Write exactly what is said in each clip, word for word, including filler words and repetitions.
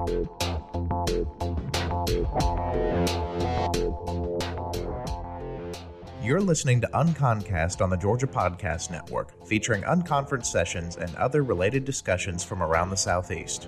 You're listening to UnConcast on the Georgia Podcast Network, featuring unconference sessions and other related discussions from around the Southeast.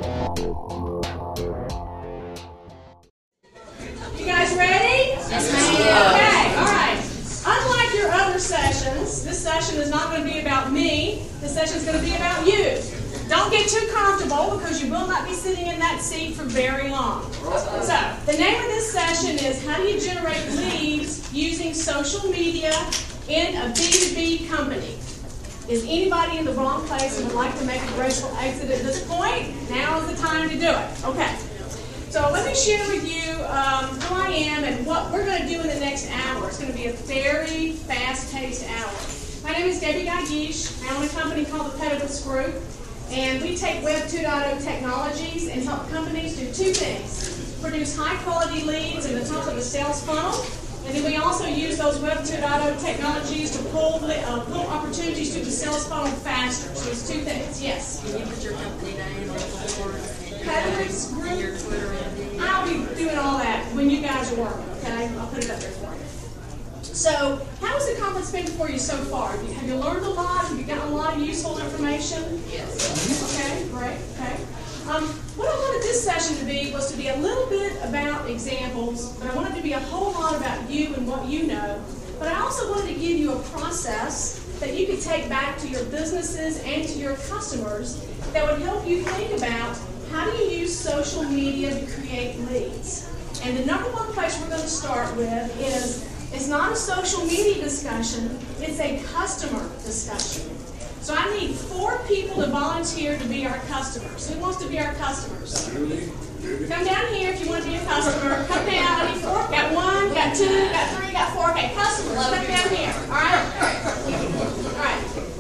You guys ready? Yes, ma'am. Okay, all right. Unlike your other sessions, this session is not going to be about me. This session is going to be about you. Don't get too comfortable because you will not be sitting in that seat for very long. So, the name of this session is How Do You Generate Leads Using Social Media in a B two B Company? Is anybody in the wrong place and would like to make a graceful exit at this point? Now is the time to do it. Okay. So let me share with you um, who I am and what we're going to do in the next hour. It's going to be a very fast-paced hour. My name is Debbie Gagish. I own a company called the Pettitus Group. And we take Web two point oh technologies and help companies do two things. Produce high-quality leads in the top of the sales funnel. And then we also use those Web two point oh technologies to pull, uh, pull opportunities through the sales funnel faster. So it's two things. Yes? Can you put your company name on Pettitus Group. your Twitter and I'll be doing all that when you guys are working, okay? I'll put it up there for you. So, how has the conference been for you so far? Have you, have you learned a lot? Have you gotten a lot of useful information? Yes. Okay, great, okay. Um, what I wanted this session to be was to be a little bit about examples, but I wanted to be a whole lot about you and what you know. But I also wanted to give you a process that you could take back to your businesses and to your customers that would help you think about how do you use social media to create leads. And the number one place we're going to start with is it's not a social media discussion, it's a customer discussion. So I need four people to volunteer to be our customers. Who wants to be our customers? Come down here if you want to be a customer. Come down. I need four. Got one, got two, got three, got four. Okay, customers, come down here. All right? All right.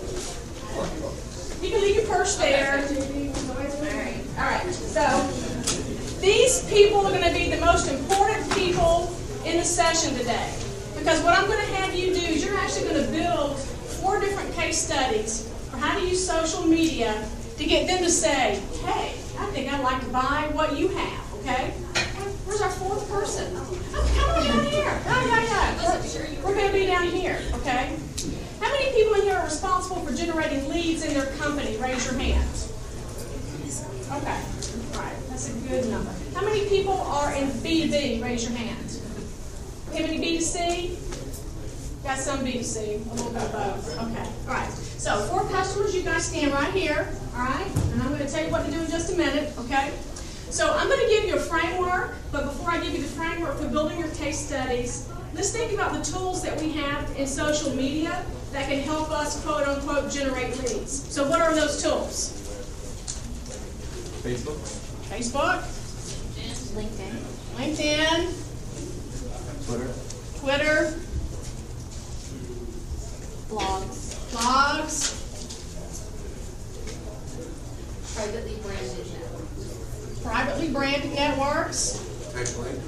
You can leave your purse there. All right. So these people are going to be the most important people in the session today. Because what I'm going to have you do is you're actually going to build four different case studies for how to use social media to get them to say, hey, I think I'd like to buy what you have, okay? Where's our fourth person? Oh, come on down here. Yeah, yeah, yeah. We're, we're going to be down here, okay? How many people in here are responsible for generating leads in their company? Raise your hands. Okay. All right. That's a good number. How many people are in B two B? Raise your hand. Have any B two C? Got some B two C, a little bit of both. Okay, all right. So four customers, you guys stand right here, all right? And I'm going to tell you what to do in just a minute, okay? So I'm going to give you a framework, but before I give you the framework for building your case studies, let's think about the tools that we have in social media that can help us, quote unquote, generate leads. So what are those tools? Facebook. Facebook. LinkedIn. LinkedIn. Twitter. Twitter. Blogs. Blogs. Privately branded networks. Privately branded networks. Tech links.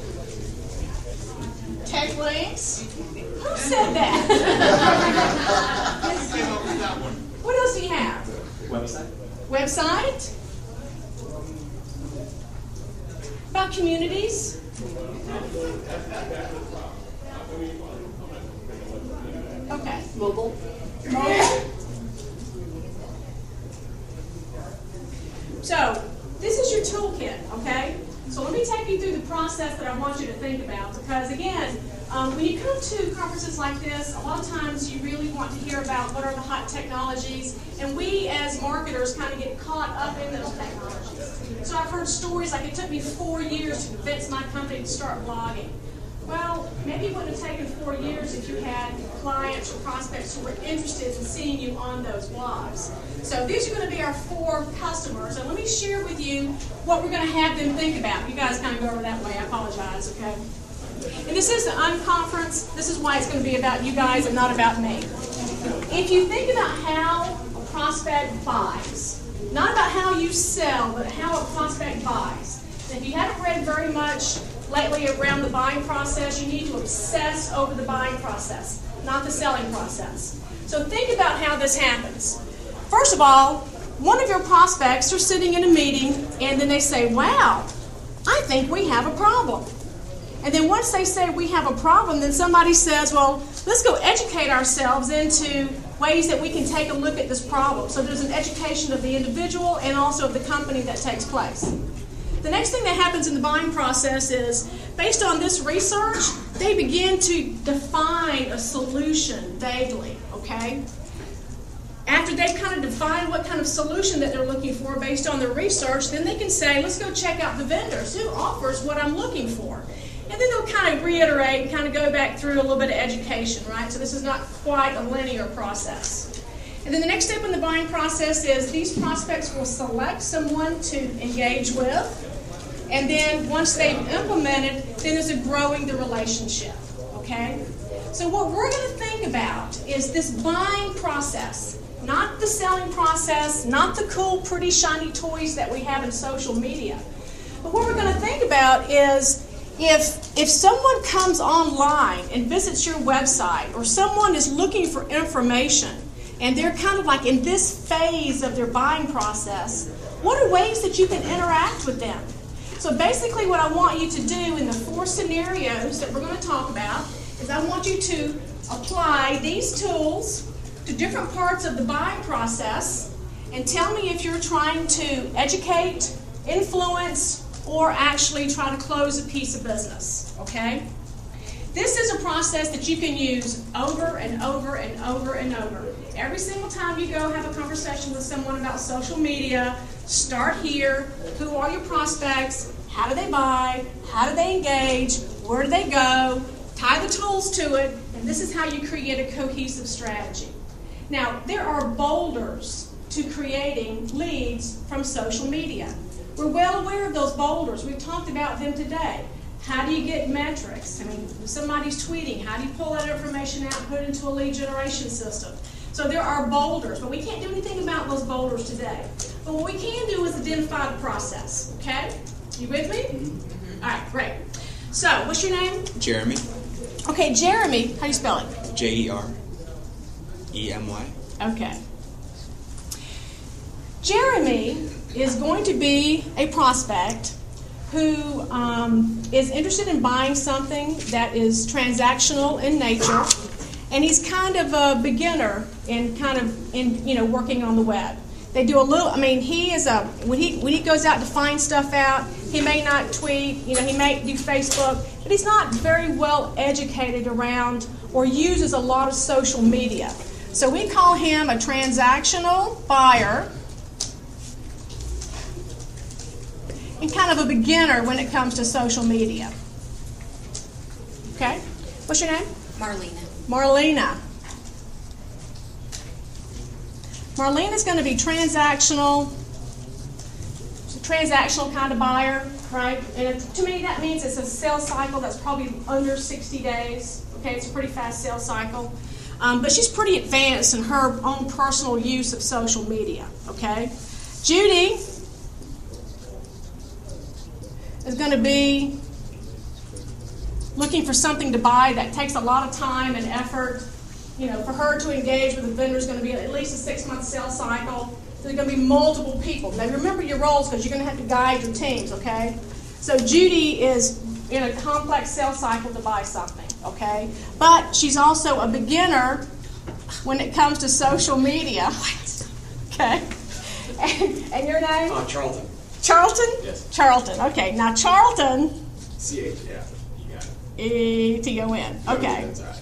Tech links. Who said that? Came up with that one. What else do you have? Website. Website. About communities. Okay. Mobile. Mobile. So, this is your toolkit, okay? So let me take you through the process that I want you to think about because, again, um, when you come to conferences like this, a lot of times you really want to hear about what are the hot technologies, and we as marketers kind of get caught up in those technologies. So I've heard stories like it took me four years to convince my company to start blogging. Well, maybe it wouldn't have taken four years if you had clients or prospects who were interested in seeing you on those blogs. So these are going to be our four customers. And let me share with you what we're going to have them think about. You guys kind of go over that way. I apologize, okay? And this is the unconference. This is why it's going to be about you guys and not about me. If you think about how a prospect buys, not about how you sell, but how a prospect buys. And if you haven't read very much lately around the buying process, you need to obsess over the buying process, not the selling process. So think about how this happens. First of all, one of your prospects are sitting in a meeting, and then they say, wow, I think we have a problem. And then once they say we have a problem, then somebody says, well, let's go educate ourselves into ways that we can take a look at this problem. So there's an education of the individual and also of the company that takes place. The next thing that happens in the buying process is, based on this research, they begin to define a solution vaguely, okay? After they've kind of defined what kind of solution that they're looking for based on their research, then they can say, let's go check out the vendors. Who offers what I'm looking for? And then they'll kind of reiterate and kind of go back through a little bit of education, right? So this is not quite a linear process. And then the next step in the buying process is these prospects will select someone to engage with. And then once they've implemented, then there's a growing the relationship, okay? So what we're going to think about is this buying process, not the selling process, not the cool, pretty, shiny toys that we have in social media. But what we're going to think about is If, if someone comes online and visits your website, or someone is looking for information, and they're kind of like in this phase of their buying process, what are ways that you can interact with them? So basically what I want you to do in the four scenarios that we're going to talk about is I want you to apply these tools to different parts of the buying process and tell me if you're trying to educate, influence, or actually try to close a piece of business, okay? This is a process that you can use over and over and over and over. Every single time you go have a conversation with someone about social media, start here. Who are your prospects? How do they buy? How do they engage? Where do they go? Tie the tools to it, and this is how you create a cohesive strategy. Now, there are boulders to creating leads from social media. We're well aware of those boulders. We've talked about them today. How do you get metrics? I mean, if somebody's tweeting, how do you pull that information out and put it into a lead generation system? So there are boulders, but we can't do anything about those boulders today. But what we can do is identify the process, okay? You with me? Mm-hmm. All right, great. So, what's your name? Jeremy. Okay, Jeremy, how do you spell it? J E R E M Y. Okay. Jeremy is going to be a prospect who um, is interested in buying something that is transactional in nature, and he's kind of a beginner in kind of in you know working on the web. They do a little. I mean, he is a when he when he goes out to find stuff out, he may not tweet. You know, he may do Facebook, but he's not very well educated around or uses a lot of social media. So we call him a transactional buyer, and kind of a beginner when it comes to social media. Okay? What's your name? Marlena. Marlena. Marlena's going to be transactional, transactional kind of buyer, right? And to me, that means it's a sales cycle that's probably under sixty days. Okay, it's a pretty fast sales cycle. Um, but she's pretty advanced in her own personal use of social media. Okay? Judy is going to be looking for something to buy that takes a lot of time and effort. You know, for her to engage with a vendor is going to be at least a six-month sales cycle. So there are going to be multiple people. Now, remember your roles because you're going to have to guide your teams, okay? So Judy is in a complex sales cycle to buy something, okay? But she's also a beginner when it comes to social media, okay? And, and your name? Uh, Charlton. Charlton? Yes. Charlton. Okay. Now Charlton. C H, yeah. You got it. E T O N. Okay. That's all right.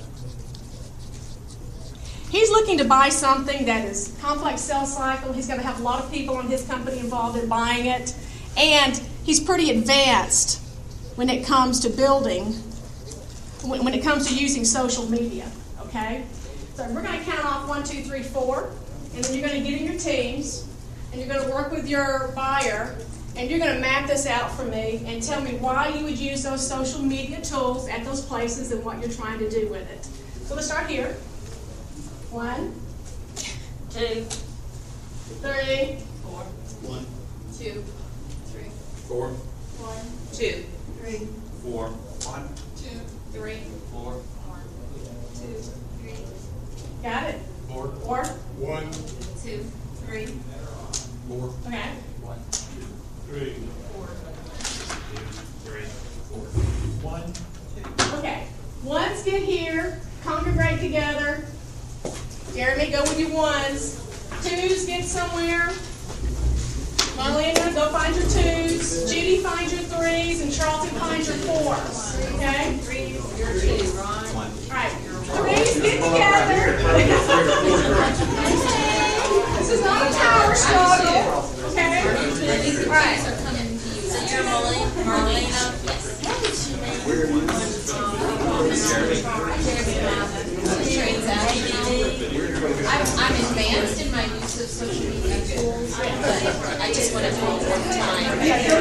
He's looking to buy something that is complex sales cycle. He's going to have a lot of people in his company involved in buying it, and he's pretty advanced when it comes to building, when, when it comes to using social media. Okay. So we're going to count off one, two, three, four, and then you're going to get in your teams, and you're going to work with your buyer. And you're going to map this out for me and tell me why you would use those social media tools at those places and what you're trying to do with it. So let's start here. One, two, three, Four. One, Two. Three. four, One. two. Three. four, one, Two. Three. four, Four. Two. Three. Got it? four, Or one, Two. Three. Four. Okay. One, two, three. Four. Two, three, four. One, two. Okay. Ones get here, congregate together. Jeremy, go with your ones. Twos get somewhere. Marlena, go find your twos. Judy, find your threes. And Charlton, find your fours. Okay? Three, you're two, Ron. One. All right. Threes get together. This is not a power struggle. Okay? All right. These are coming to you. So you're Marlena? Marlena? Yes. Where are you? Jeremy. I'm, I'm advanced in my use of social media tools, but I just want to hold one time.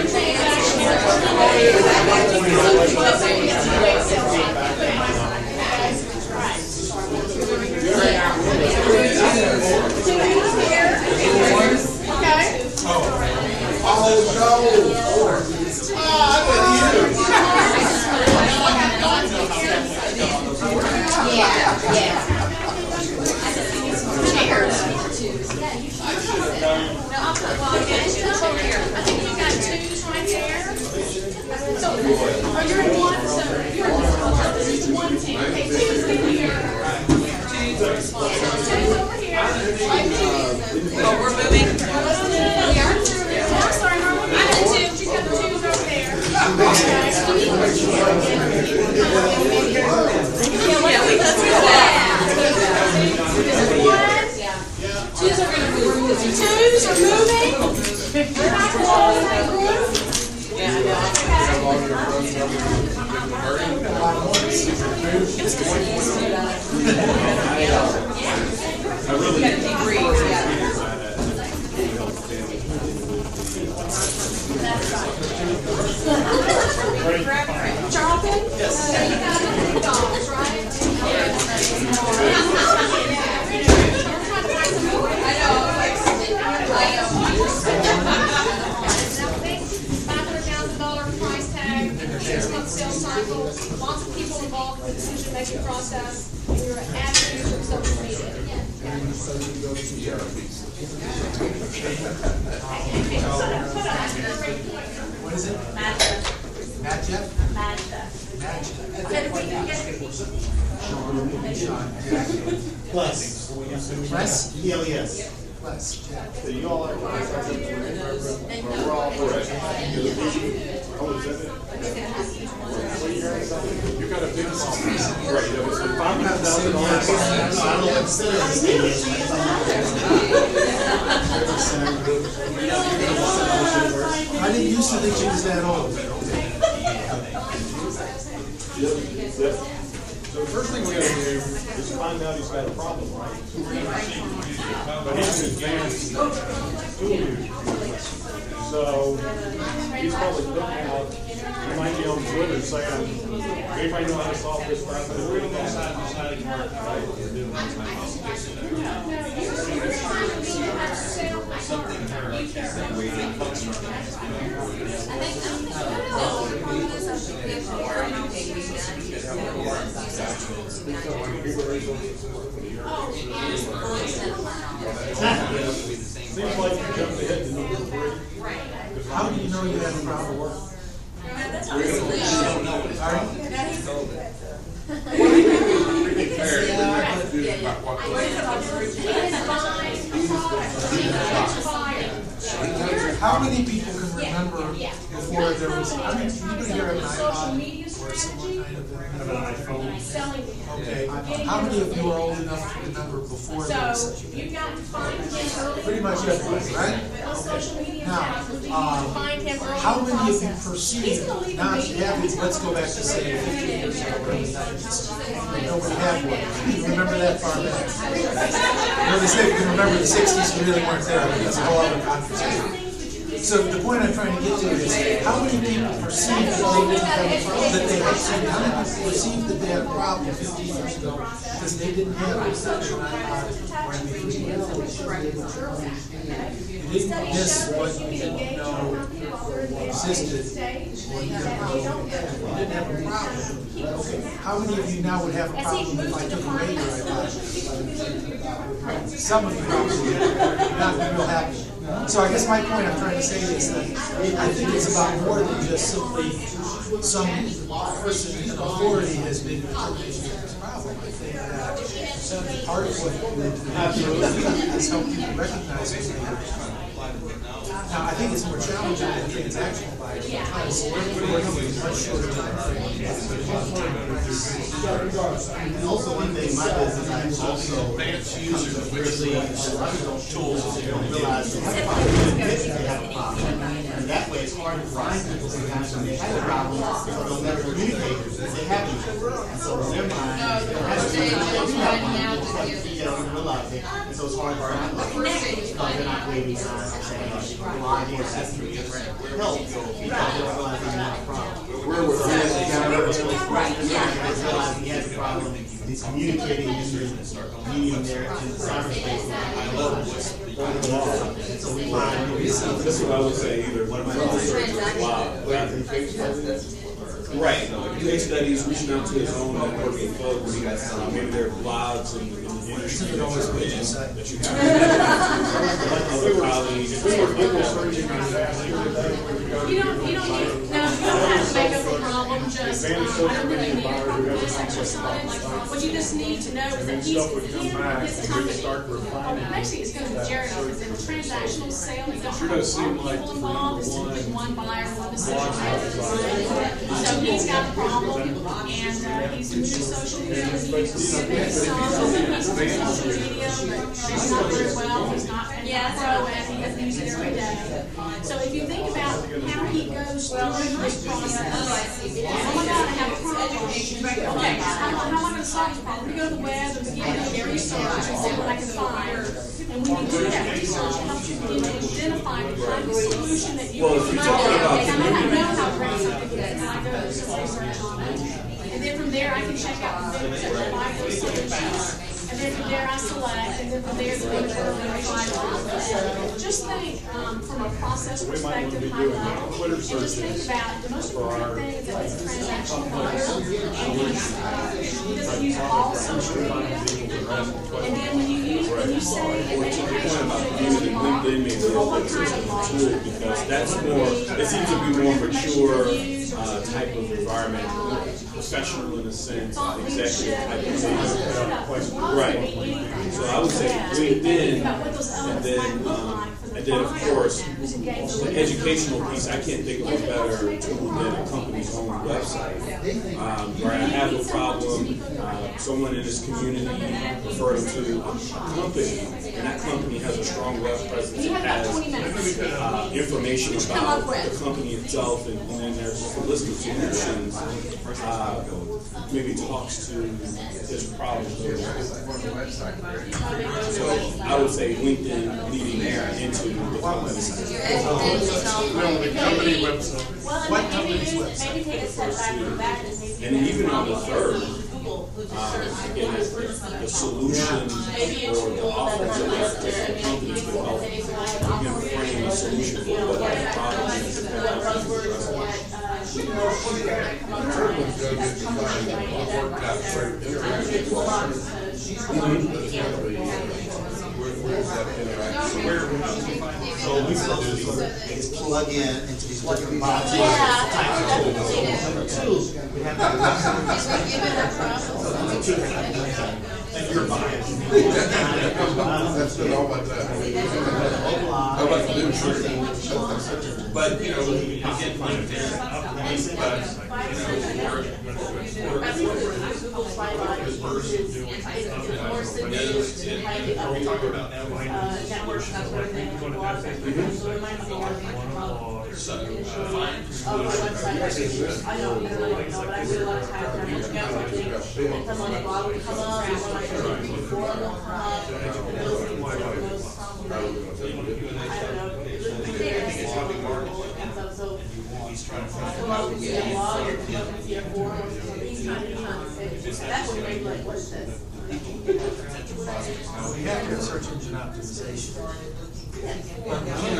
Yeah, yeah. Chairs. No, I'll put one here. I think you got twos right there. So, oh, you're in one, so you're in one. This is one team. Okay, twos in here. Twos over here. Oh, we're moving? We are through it. Oh, I'm sorry, Marlon. I got two. She's got the twos over there. Yeah, we let's do that. One. Twos are going to move. Twos are moving. We're not close that group. Yeah, I really got to debrief. Charlton? Yes. So you got the dolls, right? I know. five hundred thousand dollars price tag, six month sales cycle, lots of people involved in the decision making process, and you're an avid user of social media. What is it? Magda. Magda? Magda. Plus. Plus? Yeah, yes. Plus. Jack. So you all are. We're all correct. Oh, is that it? You got a big song. Right, that was five hundred thousand dollars. I don't consider I didn't used to think she was that old. Yep, yep. So the first thing we gotta do is find out he's got a problem, right? But he's an advanced school user. So he's probably looking out, he might be on Twitter saying, anybody know how to solve this five hundred thousand Seems like you jumped ahead to number three. How do you know you have a problem? How many people can remember before there was, I mean, anybody here have an iPod or some kind of an iPhone? Selling them. Okay, how many of you are old enough to remember before there was So such a thing? you got to find him early. Pretty much everybody, right? On social media Now, accounts, you um, find him early how in the many of you process. perceive, He's gonna leave not a meeting. having, let's go back to say fifty years ago, early nineties. Nobody had one. You remember that far back? You know, they say if you can remember the sixties, you really weren't there. I mean, that's a whole other conversation. So the point I'm trying to get to is, how many people perceive that they didn't have a problem, that they actually, how many people perceive that they had a problem fifty years ago because they didn't have a section on or M P three? You didn't miss what you didn't know existed, or you didn't know, you didn't have a problem. Okay, how many of you now would have a problem if I took away your iPod? Some of you probably, not real happy. So I guess my point I'm trying to say is that I think it's about more than just simply some person in authority has been determined to this problem. I think that part of what we do is help people recognize when they have this problem. Now, I think it's more challenging than transactional buyers because we're working much shorter time And also, one thing, my business, I also come to really tools so they don't realize they have a problem. They have a problem. And that way, it's hard to find people sometimes when they have a problem, so they'll never communicate because they have it. And so in their mind, they don't have to you don't realize it. And so it's hard to find them. Because they're not waiting behind saying, well, I need help because they don't realize they have a problem. Where was that? Right, yeah, they realize he has a problem. He's communicating in the medium there in the cyberspace. I love it. And so we find This is what I would say, either one of my wow. Right, case studies, reaching out to his own networking folks. Uh, maybe there are blogs in, in the industry that you're in, that you have other colleagues. You don't, you don't need, no, you don't have to make up a problem, just, um, I don't really need a comprehensive just on it. What you just need to know is that he's, him, his company, well, actually it's going to be Jared, because in a transactional sale, you don't have a lot of people involved, it's typically one buyer, one decision maker. So he's got a problem, and uh, he's new to social media, he's uses some, he's on social media, but he's not very well, he's not a pro, and he doesn't use it every day. So if you think about how he goes through this process, oh my God, I have a problem. Okay, how, how am I going to solve this problem? We go to the web and begin to do research and see what I can find. And when you do that research, it helps you begin to identify the kind of solution that you Well, can if you're find. talking about And I know how to bring something that I go do some research on it. And then from there, I can check out the vendors that will buy those solutions. And then from there, I select, and then from there, the vendor will reply to it. Just think um, from a process perspective, high level, and just think about the most important thing is that he's a transactional buyer, and he's, uh, he doesn't use all social media. And then when you use, when you say an educational Using LinkedIn makes it a little bit different tool because that's more, it seems to be more mature uh, type of environment, professional in a sense, executive type of thing. Right. So I would say LinkedIn, and then, um, and then of course, the educational piece, I can't think of a better tool than a company's own website. Um, where I have a problem, uh, someone in this community referred them to a company, and that company has a strong web presence. It has uh, information about the company itself, and, and then there's a list of solutions. Uh, maybe talks to this problem. So I would say LinkedIn leading there into the company. Well, What and company's maybe, website? maybe take a step back from that and maybe. And even on the third, um, again, the, the solution or the offers of that particular company will help again frame a solution for whatever problem is. So we just plug in into these different boxes. Number two, we have and you're biased. That's good. All about that. How about the insurance? But, you know, you get money there. But, you know, this person doing, are we talking about now? So, find solutions. I know, you really don't know, but I realize how to have to come on the blog will come up, and when I go to the forum will come up, those things, those, I don't know. So, so, come up and see a blog, or come up and see a forum, these kind of things, that would make like, what is this? We have your search engine optimization. Well,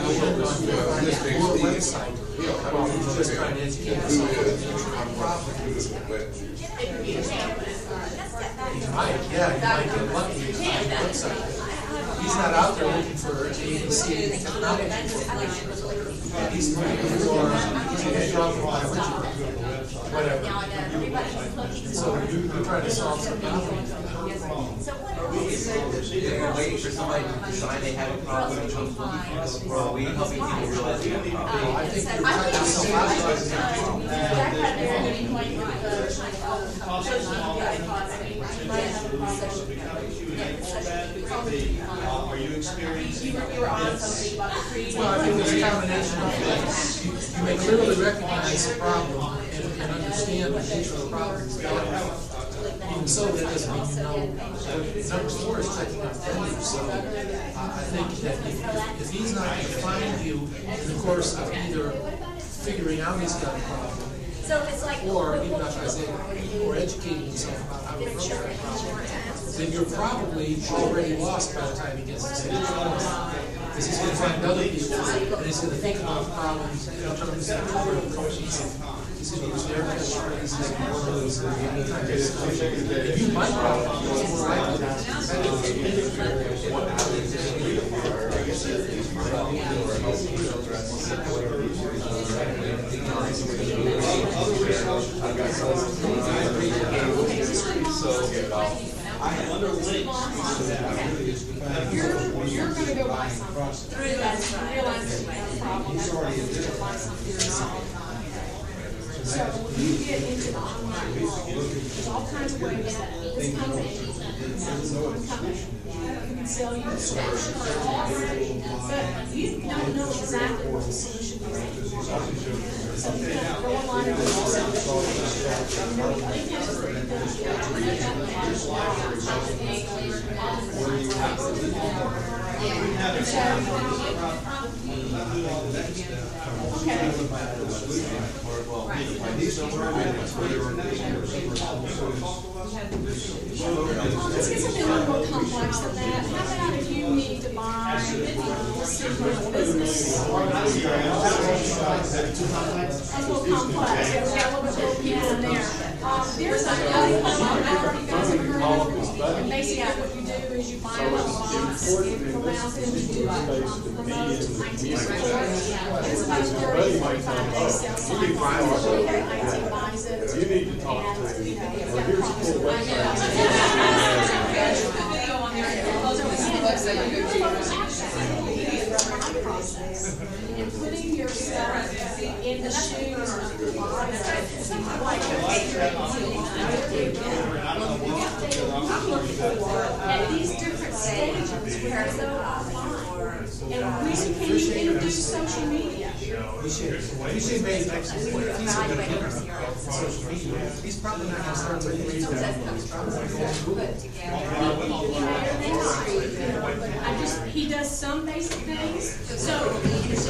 website. Just trying to educate us on It could be a channel, but it's not. You might, yeah, you might get lucky to find a website. he's not out there looking for A B C technology. He's looking for, he's drunk biology, whatever. So we're trying to solve some problem. They're waiting for somebody to decide they have a problem and come to or are we helping people realize they have a problem? I think we're trying to solve Are you experiencing? You were on something about the creating. Well, I think it's a combination of things. You, you may clearly recognize the problem and, and understand the nature of the problem is dealt with. Even so, that doesn't mean you know. Number four is checking on venues. So uh, I think that if, if he's not going to find you in the course of either figuring out he's got a problem, So it's like, or even not trying to say, or educating himself about how to approach that problem, then you're probably already lost by the time he gets to the stage. Because he's going to find other people, and he's going to think about problems in terms of different approaches. He's going to use their catchphrases and words and any kind of stuff. And you might probably be more likely You're, you're going to go buy something. Realize realize that you have a problem. That's why you're going to buy something and solve it. So when you get into the online world, there's all kinds of ways that this company can come in. You can sell you a solution already, but you don't know exactly what the solution is. So you can go online and look at the Let's get something a little more complex than that. How about if you need to buy a business? That's a little complex. It's got a little bit of in there. Um, there's a young company, you guys have heard of it. And basically what you do is you buy a little box, it allows them to do like remote I T support. It's about thirty, forty-five days sales cycle. I T buys it. You need to talk to And, you know, him. it's got a process. And putting yourself in the shoes of the buyer, something like I'm looking for at these different stages where it's so offline. And when can you introduce social media? We should, we should make next week. If he's going to get on social media, he's probably not going to start with Facebook. He's probably going to go to Google. I just, he does some basic things. So, here's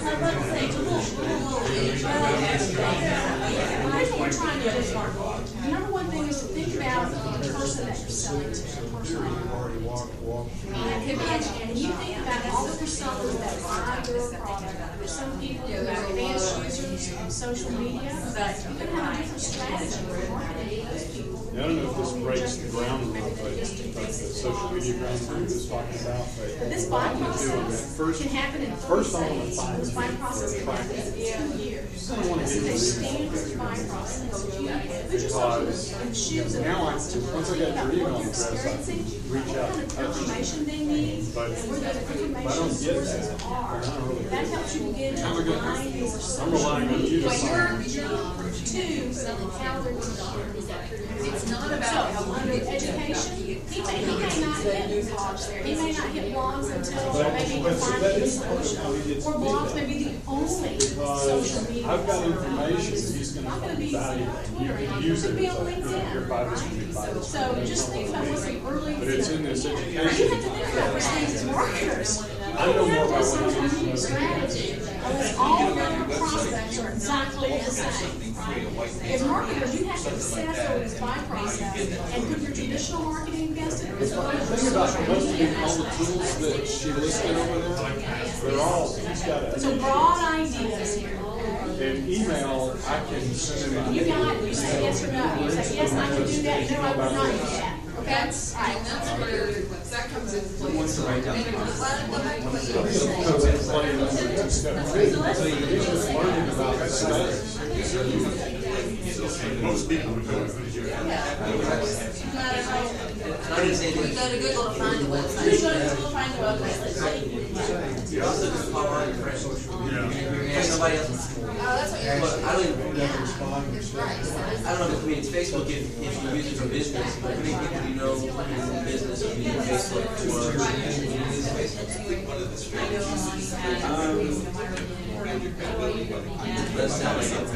what we're trying to do, Mark. The number one thing is to think about the person that you're selling to, the person that you're and it could be, and you think about all the personas that buy your product. There's some people who are advanced users of social media, but you can have a different strategy for marketing those people. I don't know if this breaks the ground or not, but like the social media ground we were just talking about. But this buy process First, can happen in first I thirty want to days. find This buy process can happen in two years. This is a standard buy process. If you put yourself in the shoes of the now I, customer, once I think got about your what email they're address, I experiencing, can reach what out. kind of information they need, But and where those if I information don't get sources that, are. then I don't really That helps you begin to I'm a good align person. your I'm social relying on you media to sign. to how they're going. it's not about So, how under education, he may, he may not hit blogs there. He may not hit blogs until maybe he can find a solution. Or blogs may be the only social media. I've got platform. information that he's going to Not gonna find be valuable. You Twitter, can it use could it. be on It's like, LinkedIn, here, buy this from me, buy right? this So just think about what the early. But it's in this You education. have to think about those things as marketers. I know more about what social it media is. strategy, unless all of your prospects are exactly the same. As marketers, you have to assess over this buy process and put your traditional marketing against it. The thing about most of the, all the tools that she listed over there, they're all, he's got a, So broad ideas. an email, I can send him. You got, you say yes or no. You say, yes, I can do that. No, I would not do that. Okay? That's, All right. that's where that comes in. Who wants to write down the Well, process? go back to what you were So saying. it's funny enough, we're just learning about the status. Most people would go to video. I didn't say We go to Google to find the Please website. go to Google, find the website. Let's see. You also just call on your friend. Yeah. Somebody else. Oh, that's what you're. Look, I don't even, Right. I don't know, I mean, it's Facebook, if, if you use it for business, how many people you know in business who use Facebook for use Facebook? Um, that's not like it.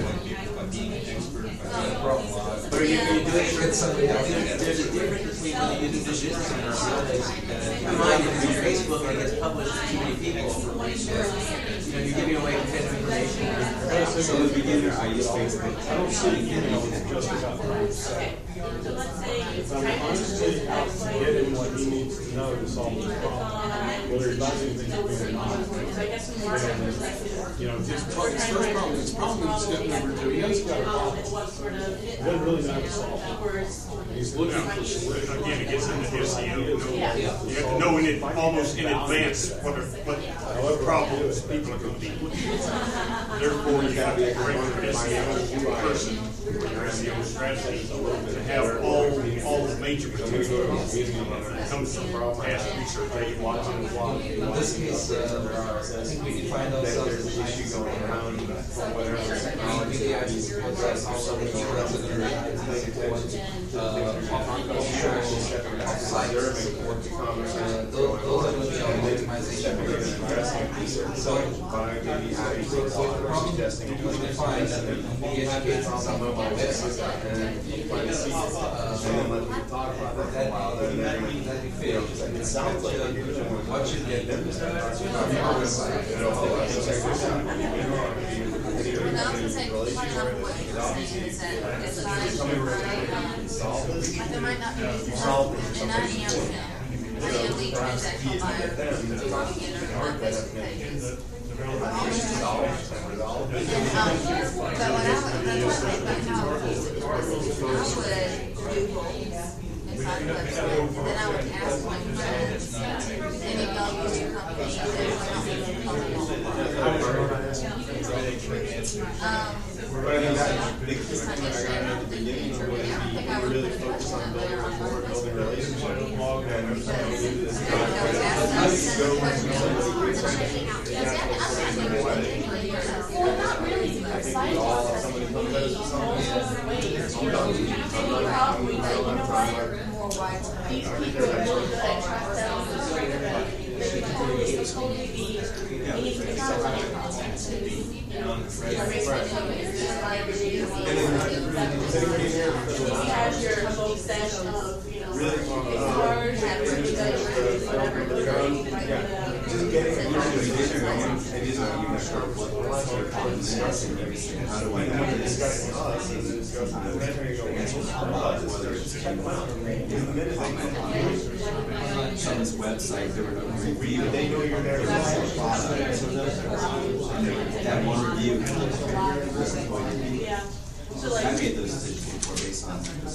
But are you, are you doing it for something else? There's, there's a difference between when you use it for business and for business. You mind if it's Facebook and it gets published to too many people, you know, you're giving away potential information. So the beginner, I use Facebook. I don't see anything else just about the Okay. So let's say it's I'm honestly out to get him what he needs to know to solve this problem. Whether he buys anything from me or not. So I guess some more perspective. You know, his pro- his first problem, his problem is step number two. He has got a problem. And what sort of. He doesn't really know how to solve it. He's looking for solutions. Again, it gets into S E O. You Yeah. have to know in it, almost in advance what are, what problems people are going to be looking for. Therefore, you have to create an S E O person, or S E O strategy, to have all, all the major material that comes from past research that you watch and watch. In this case, uh, I think we can find ourselves an issue going around from whatever technology. We actually address also the keywords that are uh, sites. Those those are going to be our optimization. So, we can find that we educate some of our websites and that we fail. It sounds like what should get them to And I was gonna say, one of what you were saying is that it's a nice, like there might not be, and I am now, I am the transactional buyer, talking in our Facebook pages. And, um, but what I would, that's what I think about how I would use it for is, I would Google inside the website, and then I would ask my friends, any of y'all use your company, and they would help me with the company. Um, this time yesterday, I don't think we interviewed, I don't think I would put much of that there on my Facebook. Because I was asked us several questions. Yes, I think it was particularly yours. Well, not really, because site process can be all different ways. You know, you can probably say, you know what, More widespread. these people are really good at trust them, they're totally, it's totally be, it's not like content. You know, Facebook is just like, he has your whole set of, you know, cards, and whatever, whatever, Just getting a little bit of vision on it, and just not even sure what we're discussing everything. How do I know to discuss us and discuss the measuring go whether it's check them out. In the minute they come On this website, there were no reviews. they know you're there to solve problems. That one review. yeah. So I like, made those decisions before based on this.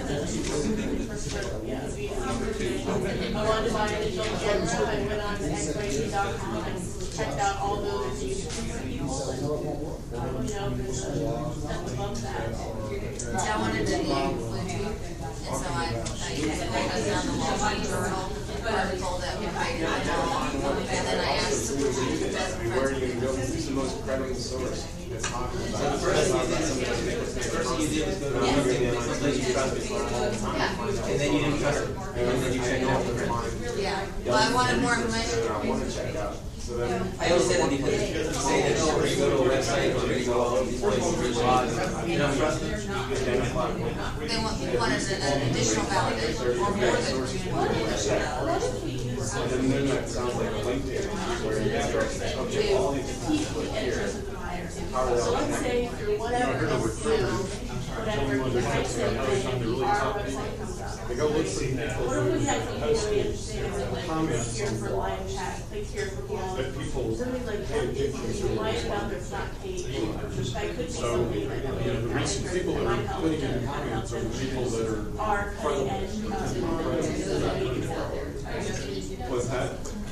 yeah, we, um, I wanted to buy a digital camera, I went on to x ray dot com and checked out all those reviews from people, and, um, you know, there's a step above that. So I wanted to include you, and so I, I put down the Wall Street Journal article that we figured out, and then I asked some of the best Where are you going to go? Who's the most credible source that's talking about it? First thing you did was go to something, someplace you trusted for a long time, and then you didn't trust it, and then you checked out the friend. Yeah, well, I wanted more information. I want to check out. So then, I always said that because you say that, oh, we're going to go to a website, we're going to go all over these places, you don't trust it, you identify. They want, people wanted an additional validation, or more than one. and then that sounds like a LinkedIn, where you just start saying, okay, all these people here. So let's say through whatever S E O, whatever, you might say, our website comes up. They go look for people What if we had who something post really interesting, like, click comments here for on live chat, click here for blog. that people Something like pay that, attention if to. you light it up, it's not paid for, just that could be So, something that. you know, the recent people that are putting in the comments are the people that are. Are cutting edge, What's that?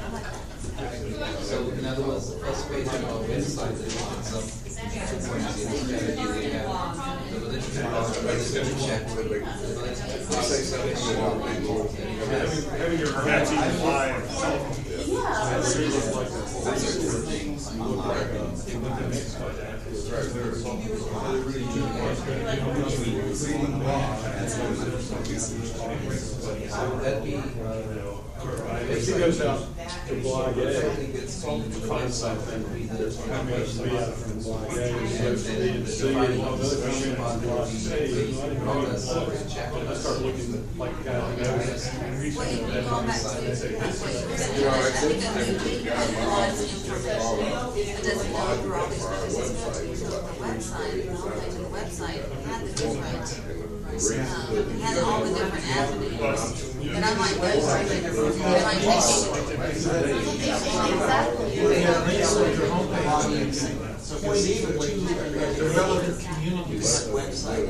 So in other words, the first page of our website is some strategy they have. The village check, the village Having, having your cats even live. Yeah. It really looks like that. That's the sort of things you look like, uh, you look at next by that. It's right there. It's all- they're really doing So that'd be, If he goes out to Blog A, find something, there's comments we have from Blog A, social media, see, and all the other comments from Blog C. I start looking like the guy who knows. Well, if you go back to, I think a new week laws information, it doesn't go through all these notices, it goes to the website, and all the way to the website, it had the different, um, it had all the different avenues. And I'm like, website, am I missing? Exactly. They have links on your homepage pointing to the relevant communities website.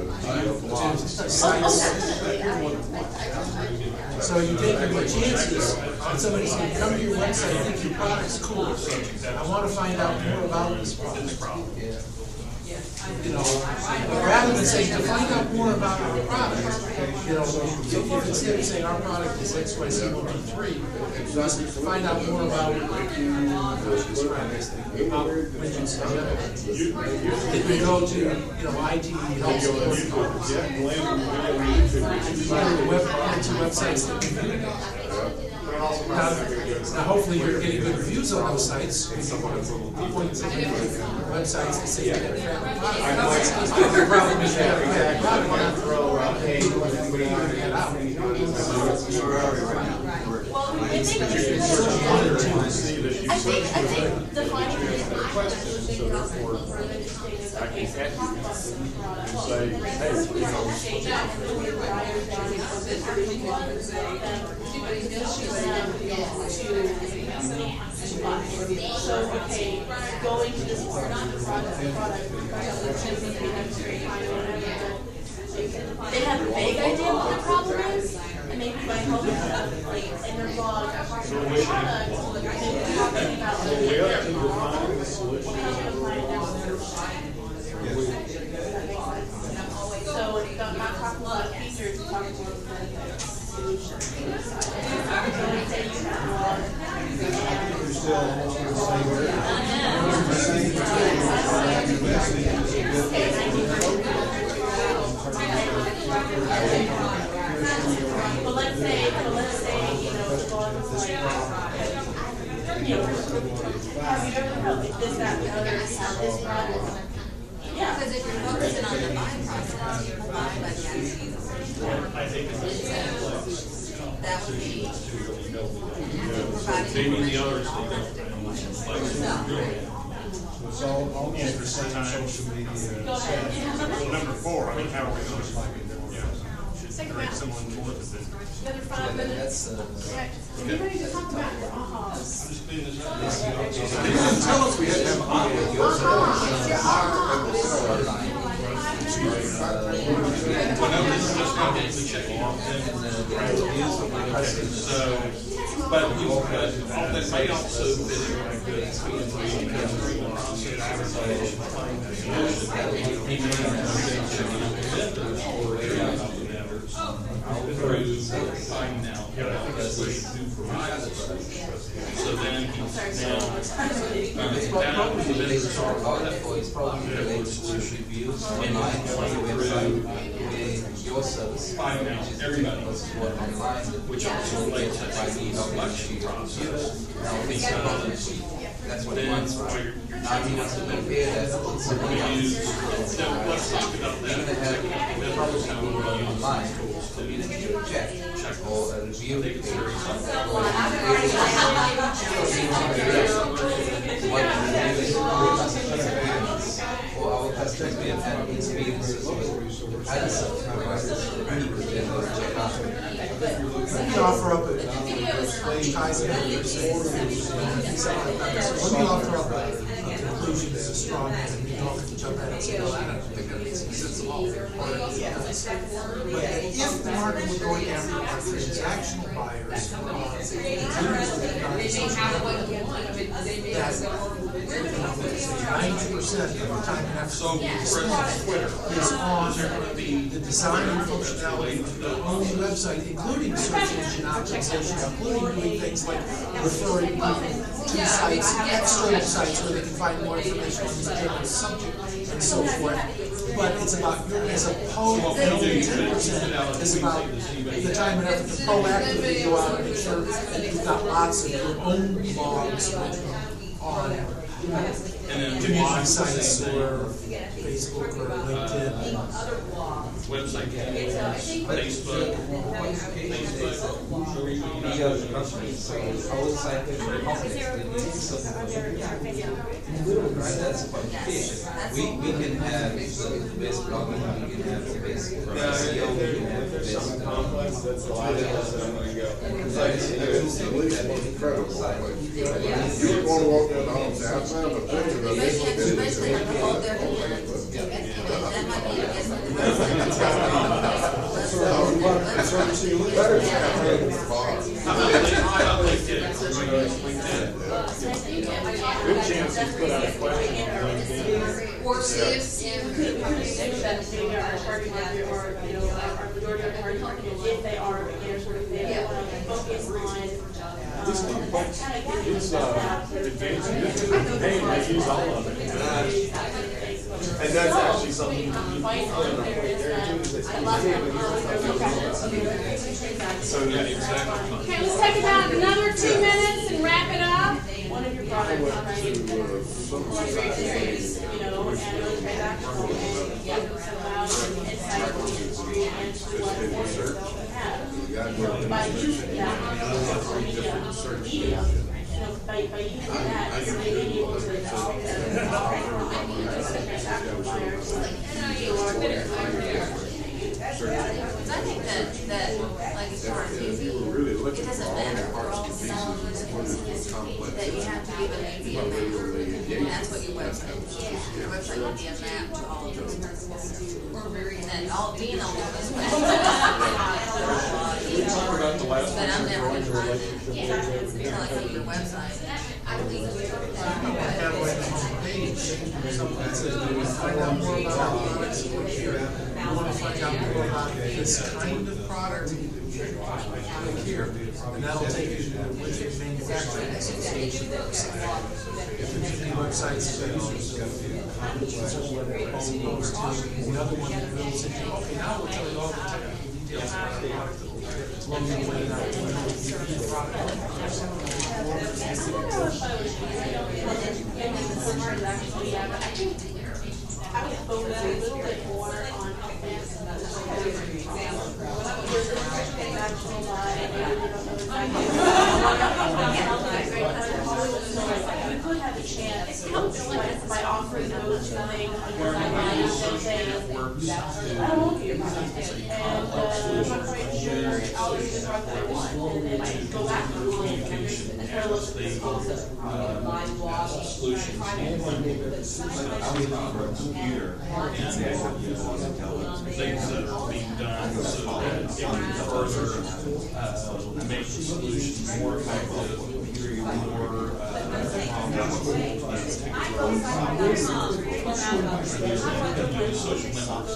So you take your chances, and somebody's going to come to your website and think your product's cool. I want to find out more about this product. You know, but rather than saying to find out more about our product, you know, if you instead of saying our product is X Y Z one two three, just find out more about it. If we go to, you know, I T help support, the web, the two websites that we do. Now, now hopefully you're getting good reviews on those sites. Point to websites that say you get a crap product. The problem is you have a crap product, you're not throw out, hey, we need to get out. Well, I think, I think, I think defining the questions, so therefore, I can catch you and say, hey, you know, so, okay, going to this product, product, product, they have a vague idea what the problem is, and maybe by helping them, like, in their blog, talking about the product, maybe talking about the we have to define the solution. So it's not not talking about features, it's talking about the solution. You're still along the Well, let's say, well, let's say, you know, the blog is like, you know, have you ever felt like this, that, and the other, have this problem? Yeah. Because if you're focusing on the buying process, you buy by the attitude. That would be providing Maybe the others. It's all, all the same social media. Well, number four, I mean, how are we going to, yeah, create someone more than this? Another five minutes. that's, uh, You ready to talk about your ahas? Tell us we had to have a Ahas, your ahas. So, but you, but that may also fit in like this. Finding out what this way to provide. So then he's now. It's probably related to our article, it's probably related to reviews online on the website with your service. Find out everybody. What online, Which also relates to the selection process. that's what it wants. Now he wants to compare that to somebody We use, else. so let's talk about that. You're gonna have, they're probably gonna go online, so you can do a check, or a review page. What the review is, or our has to be at these meetings. I just sometimes check out. We offer up a ties together. Let me offer up a conclusion as a strong man, and you don't have to jump at it and say, well, I don't think that makes any sense at all. But if the market were going after our transactional buyers, ninety percent of the time and effort is on the design and functionality of their own website, including search engine optimization, including doing things like referring people to sites, external sites where they can find more information on the general subject and so forth. But it's about, as opposed to only ten percent is about the time and effort to proactively go out and make sure that you've got lots of your own blogs on community sites or Facebook or LinkedIn. Website, Facebook, Right, that's a qualification. We, we can have the basic blogging, we can have the basic S E O, we can have the basic. Something complex, that's the last place I'm gonna go. You would want to walk down the hall and say, I found a picture of this. Especially on the whole, they're doing it. That might be, I guess, on the website. So you see, look better than that. Good chance he's put out a question on LinkedIn. Or see if, Could consider that maybe our target market or, you know, our majority of our target market, if they are beginners, sort of, they want to focus on. This complex, it's, uh, advanced, hey, I use all of it. And that's actually something you can So, yeah, exactly. Okay, let's take about another two minutes and wrap it up. One of your products already, you know, and really transactional and get them some out and insight from the industry and to what we have. By using that social media, you know, by, by using that, you're maybe able to develop transactional buyers who are bidders. I think that, that, like, as far as using, it doesn't matter for all the selling that you have to give it maybe a map. And that's what your website is. Your website will be a map to all of those principles. And then all, being on this website. But I'm never gonna find it until I see your website. I believe Page, something that says, we want to find out more about our products over here. We want to find out more about this kind of product over here. And that'll take you to the Widget Manufacturing Association website. If the community website's users go to, as opposed to the other one that will say, okay, now we'll tell you all the technical details about the product. Along the way, not to know the product. I would focus a little bit more on advanced you could have a chance like, by offering those things online that say, I don't want your product and uh, I'm not quite sure I'll use the product that I want and then I can go back to the client and try to look at this also. Solutions. Computer. Things that are being done so that it can further uh, make the solutions more effective, more social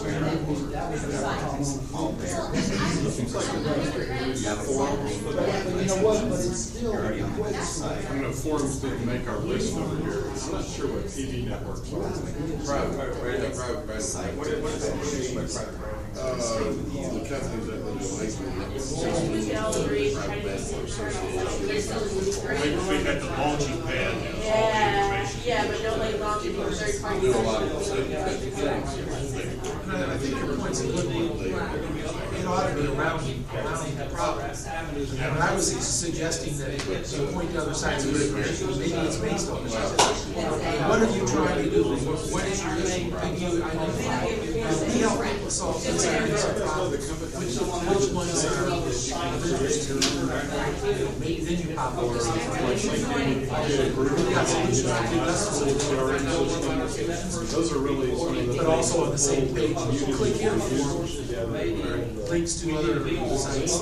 I know forums didn't make our list over here. I'm not sure what T V networks are. Private, private branding, private branding. What is, what is that mean by private branding? Uh, the companies that live in Lakeland. We can all agree. Private branding association. Maybe we had the launching pad. Yeah, yeah, but don't like launch it for third party. Do a lot of those things. And I think your point it's a good one, it ought to be around, around the problem. And I was suggesting that you point to other sites of information, maybe it's based on this. What are you trying to do? What is your issue? Can you identify? We help people solve these areas of problems. Which, which ones are of interest to you? Maybe then you pop over. We've got solutions to do this. Those are really some of the. But also on the same page, you click here for links to other sites.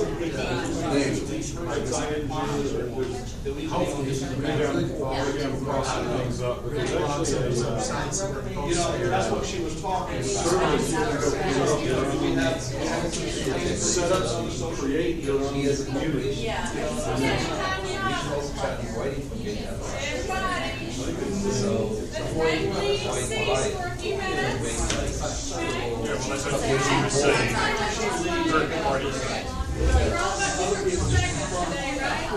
Hopefully, you can make a good things up. You know, that's what she was talking about. Set up some, create your own community. Yeah. Everybody. Let's break these seats for a few minutes. Yeah, well, that's what she was saying. Third party. We're all about the group segments today, right?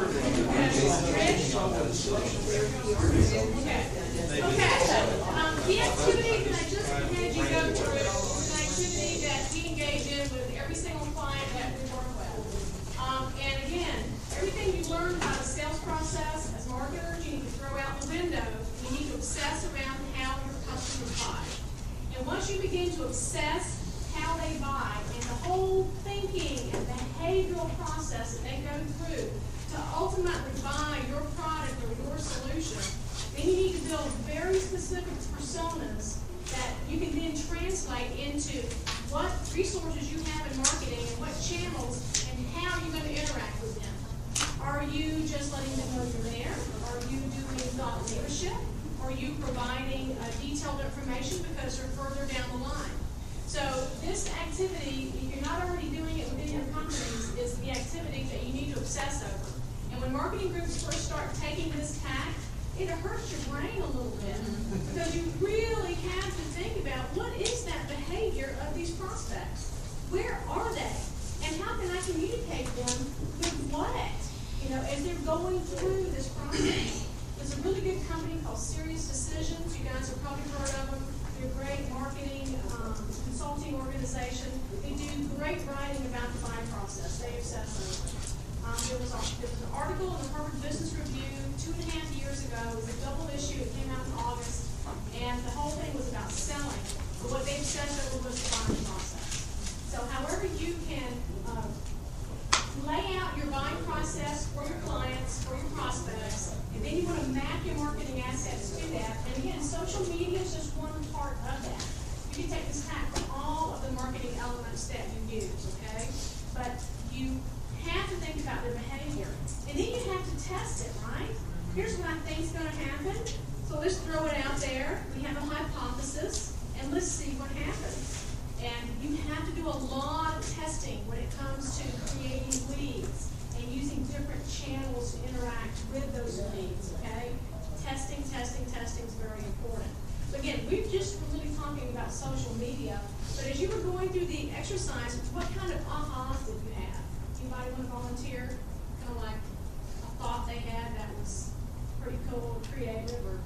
Okay. Okay. Um, the activity that I just had you go through is an activity that we engage in with every single client that we work with. Um, and again, everything you learn about the sales process as marketers, you need to throw out the window. You need to obsess around how your customers buy. And once you begin to obsess how they buy and the whole thinking and behavioral process that they go through to ultimately buy your product or your solution, then you need to build very specific personas that you can then translate into what resources you have in marketing and what channels and how you're going to interact with them. Are you just letting them know you're there? Are you doing thought leadership? Are you providing uh, detailed information because you're further down the line? So this activity, if you're not already doing it within your companies, is the activity that you need to obsess over. And when marketing groups first start taking this tack, it hurts your brain a little bit because you really have to think about what is that behavior of these prospects? Where are they? And how can I communicate them with what? You know, as they're going through this process. There's a really good company called Serious Decisions. You guys have probably heard of them. They're a great marketing um, consulting organization. They do great writing about the buying process. They obsess over it. Um, there, was a, there was an article in the Harvard Business Review two and a half years ago. It was a double issue. It came out in August. And the whole thing was about selling. But what they obsessed over was the buying process. So however you can uh, lay out your buying process for your clients, for your prospects, and then you want to map your marketing assets to that. And again, social media is just one part of that. You can take this tack for all of the marketing elements that you use, okay? But you have to think about their behavior. And then you have to test it, right? Here's what I think is going to happen. So let's throw it out there. We have a hypothesis, and let's see what happens. And you have to do a lot of testing when it comes to creating leads and using different channels to interact with those leads, okay? Testing, testing, testing is very important. So again, we've just really talking about social media, but as you were going through the exercise, what kind of ahas did you have? Anybody want to volunteer? Kind of like a thought they had that was pretty cool or creative or...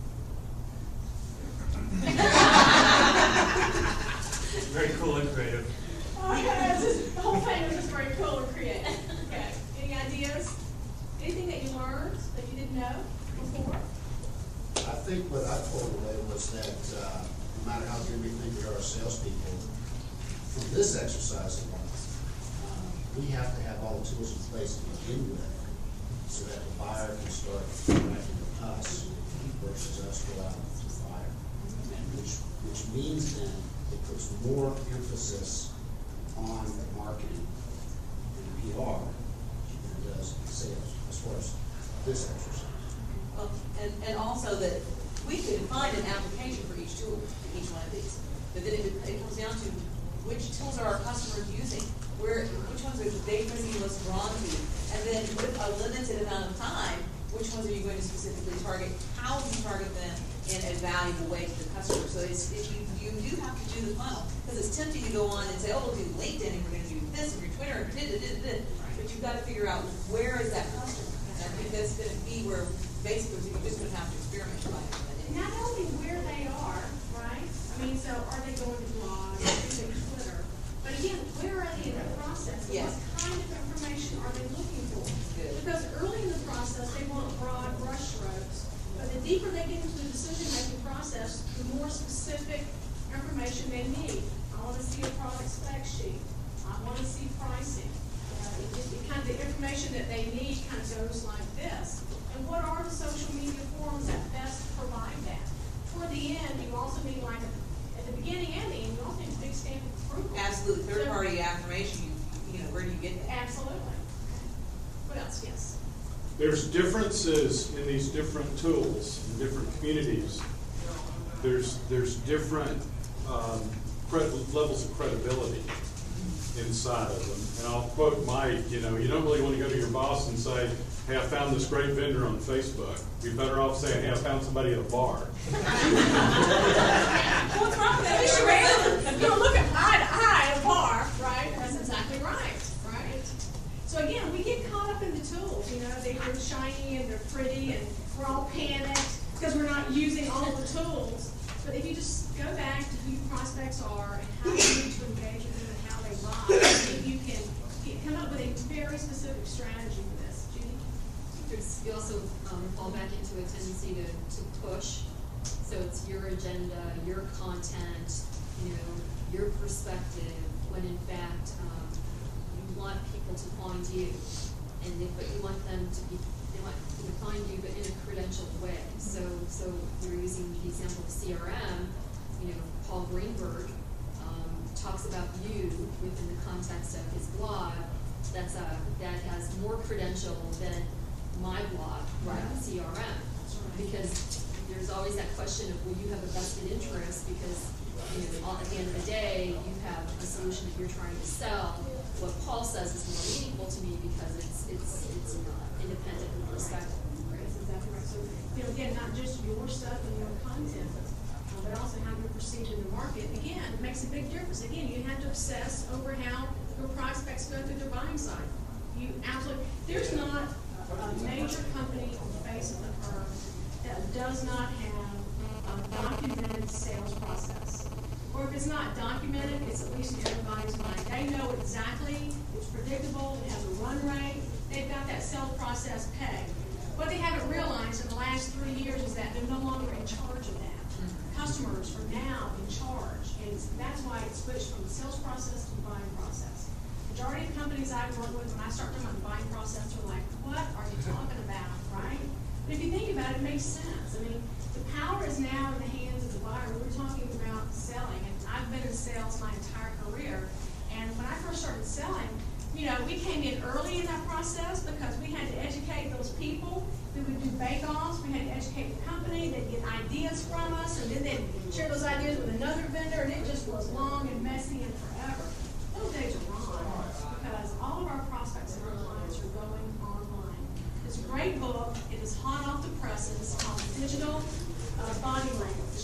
Very cool and creative. Okay, it's just, the whole thing was just very cool and creative. Okay, any ideas? Anything that you learned that you didn't know before? I think what I told away was that uh, no matter how good we think we are as salespeople, from this exercise alone, um, we have to have all the tools in place to begin with so that the buyer can start interacting with us versus us go out to the buyer. Which, which means then it puts more emphasis on marketing and P R than it does sales as far as this exercise. Well, and, and also that we could find an application for each tool, for each one of these. But then it, it comes down to which tools are our customers using, where, which ones are they going to be most drawn to, and then with a limited amount of time, which ones are you going to specifically target? How do you target them in a valuable way to the customer? So it's, if you, you do have to do the funnel, because it's tempting to go on and say, oh, we'll do LinkedIn, and we're going to do this, and your Twitter, and da, da, da, da. But you've got to figure out where is that customer. And I think that's going to be where basically you're just going to have to experiment by it. Not only where they are, right? I mean, so are they going to blog, are they using Twitter, process. Yes. What kind of information are they looking for? Good. Because early in the process, they want broad brush strokes. But the deeper they get into the decision-making process, the more specific information they need. I want to see a product spec sheet. I want to see pricing. Uh, it, it, kind of the information that they need kind of goes like this. And what are the social media forums that best provide that? Toward the end, you also need, like, at the beginning and the end, you also need a big stamp of approval. Absolutely. Third-party affirmation, you, you know, where do you get that? Absolutely. What else? Yes. There's differences in these different tools, in different communities. There's, there's different um, cred- levels of credibility inside of them. And I'll quote Mike, you know, you don't really want to go to your boss and say, hey, I found this great vendor on Facebook. You're better off saying, hey, I found somebody at a bar. What's wrong with that? You should you don't look at eye to eye at a bar, right? That's exactly right, right? So again, we get caught up in the tools, you know, they're shiny and they're pretty and we're all panicked because we're not using all the tools. But if you just go back to who your prospects are and how you need to engage with them and how they buy, I think you can get, come up with a very specific strategy for this. Judy? There's, you also um, fall back into a tendency to, to push. So it's your agenda, your content, you know, your perspective, when in fact um, you want people to find you, and they, but you want them to be, they want to find you, but in a credentialed way. So, so you're using the example of C R M. You know, Paul Greenberg um, talks about you within the context of his blog. That's a that has more credential than my blog, right? C R M, because there's always that question of, will you have a vested interest, because, you know, at the end of the day, you have a solution that you're trying to sell. What Paul says is more meaningful to me because it's it's it's independent and perspective. Right, that's exactly right. So, you know, again, not just your stuff and your content, uh, but also how you're perceived in the market. Again, it makes a big difference. Again, you have to obsess over how your prospects go through their buying cycle. You absolutely, there's not a major company on the face of the earth that does not have a documented sales process. Or if it's not documented, it's at least in everybody's mind. They know exactly, it's predictable, it has a run rate, they've got that sales process pegged. What they haven't realized in the last three years is that they're no longer in charge of that. Customers are now in charge, and that's why it's switched from the sales process to the buying process. Majority of companies I work with, when I start talking about the buying process, are like, what are you talking about, right? But if you think about it, it makes sense. I mean, the power is now in the hands of the buyer. We were talking about selling, and I've been in sales my entire career. And when I first started selling, you know, we came in early in that process because we had to educate those people. We would do bake-offs. We had to educate the company. They'd get ideas from us, and then they'd share those ideas with another vendor, and it just was long and messy and forever. Those days are gone because all of our prospects and our clients are going online. It's a great book. It is hot off the presses called Digital uh, Body Language.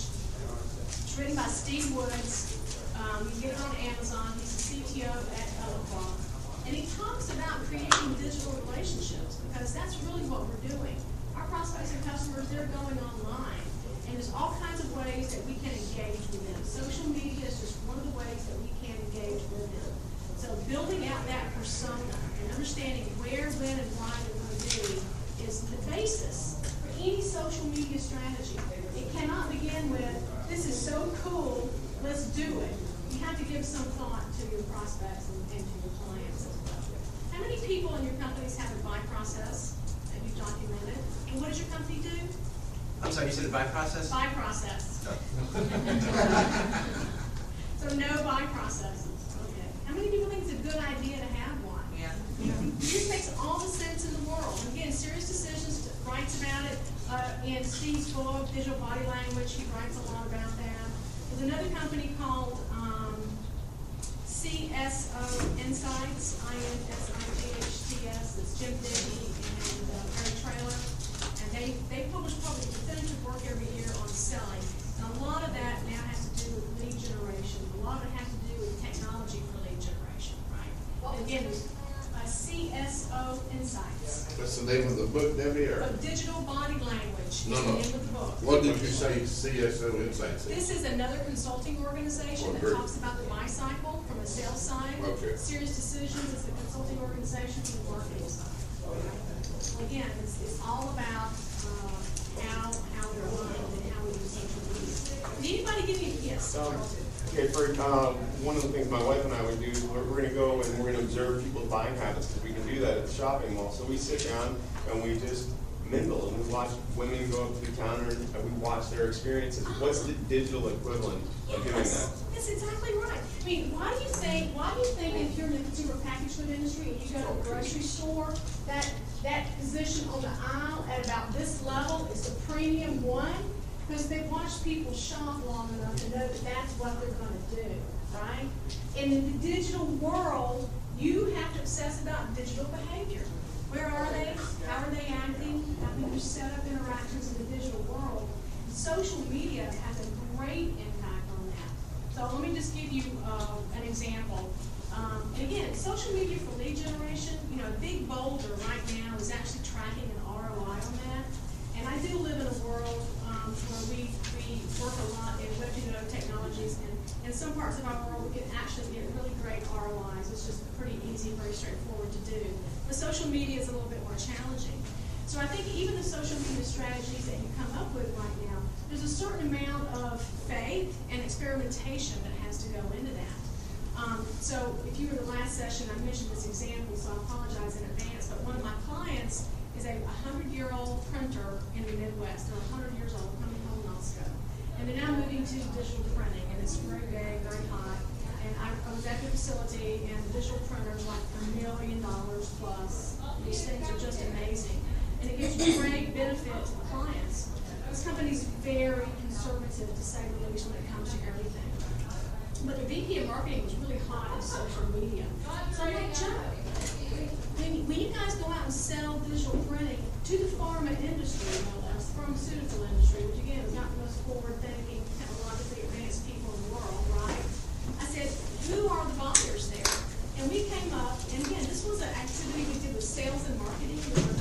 It's written by Steve Woods. Um, you get it on Amazon. He's the C T O at Eloquent. And he talks about creating digital relationships because that's really what we're doing. Our prospects and customers, they're going online. And there's all kinds of ways that we can engage with them. Social media is just one of the ways that we can engage with them. So building out that persona and understanding where, when, and why they're going to be is the basis for any social media strategy. It cannot begin with, this is so cool, let's do it. You have to give some thought to your prospects and, and to your clients as well. How many people in your companies have a buy process that you've documented? And what does your company do? I'm sorry, you said the buy process? Buy process. No. So no buy processes. Okay. How many people think it's a good idea to have one? Yeah. You know, this makes all the sense in the world. Again, Serious Decisions writes about it uh, in Steve's book, Digital Body Language. He writes a lot about that. There's another company called um, C S O Insights, I N S I G H T S. It's Jim Diggy and uh, Barry Trailer. And they, they publish probably definitive work every year on selling. And a lot of that now has to do with lead generation. A lot of it has to do with technology for lead generation, right? And again, uh, C S O Insights. That's the name of the book, Debbie, or? Of Digital Body Language is No, the no. name of the book. What did you say C S O Insights is? This is another consulting organization Oh, that great. talks about the buy cycle from a sales side. Okay. Serious Decisions is the consulting organization from the marketing side. Well, again, it's, it's all about uh, how how they're aligned and how we use social media. Did anybody give you yes? Um, Charles? Okay, for um, one of the things my wife and I would do is we're, we're going to go and we're going to observe people's buying habits, because we can do that at the shopping mall. So we sit down and we just mingle and we watch women go up to the counter and we watch their experiences. What's the digital equivalent of doing that? That's exactly right. I mean, why do you think, why do you think if you're in the consumer packaged food industry and you go to a grocery store, that that position on the aisle at about this level is the premium one? Because they watch people shop long enough to know that that's what they're going to do, right? And in the digital world, you have to obsess about digital behavior. Where are they? How are they acting? How do you set up interactions in the digital world? Social media has a great impact on that. So let me just give you uh, an example. Um, and again, social media for lead generation, you know, Big Boulder right now is actually tracking an R O I on that. And I do live in a world um, where we, we work a lot in web technologies, and in some parts of our world we can actually get really great R O Is. It's just pretty easy, very straightforward to do. But social media is a little bit more challenging. So I think even the social media strategies that you come up with right now, there's a certain amount of faith and experimentation that has to go into that. Um, so if you were in the last session, I mentioned this example, so I apologize in advance, but one of my clients is a hundred-year-old printer in the Midwest. They're a hundred years old, coming home in Osco. And they're now moving to digital printing, and it's very big, very hot. And I, I was at the facility, and the digital printers like a million dollars plus. These things are just amazing. And it gives great benefit to the clients. This company's very conservative, to say the least, when it comes to everything. But the V P of marketing was really hot in social media. So I'm like, Joe, when, when you guys go out and sell digital printing to the pharma industry, no less, the pharmaceutical industry, which again is not the most forward-thinking, technologically advanced people in the world, right? I said, who are the buyers there? And we came up, and again, this was an activity we did with sales and marketing.